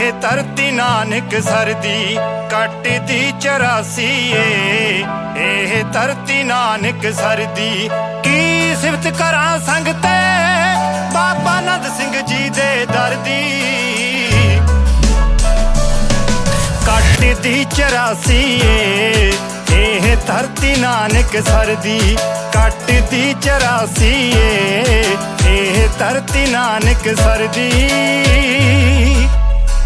ਧਰਤੀ ਨਾਨਕ ਸਰ ਦੀ ਕੱਟਦੀ 84 ਇਹ ਧਰਤੀ ਨਾਨਕ ਸਰ ਦੀ ਕੀ ਸਿਫਤ ਕਰਾਂ ਸੰਗ ਤੇ ਬਾਬਾ ਆਨੰਦ ਸਿੰਘ ਜੀ ਦੇ ਦਰ ਦੀ ਕੱਟਦੀ 84 ਇਹ ਧਰਤੀ ਨਾਨਕ ਸਰ ਦੀ ਕੱਟਦੀ 84 ਇਹ ਧਰਤੀ ਨਾਨਕ ਸਰ ਦੀ